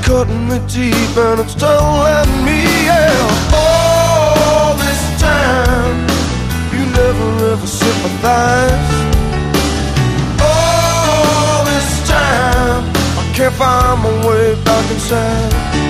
cutting me deep and it's still letting me out. All this time, you never ever sympathize. All this time, I can't find my way back inside.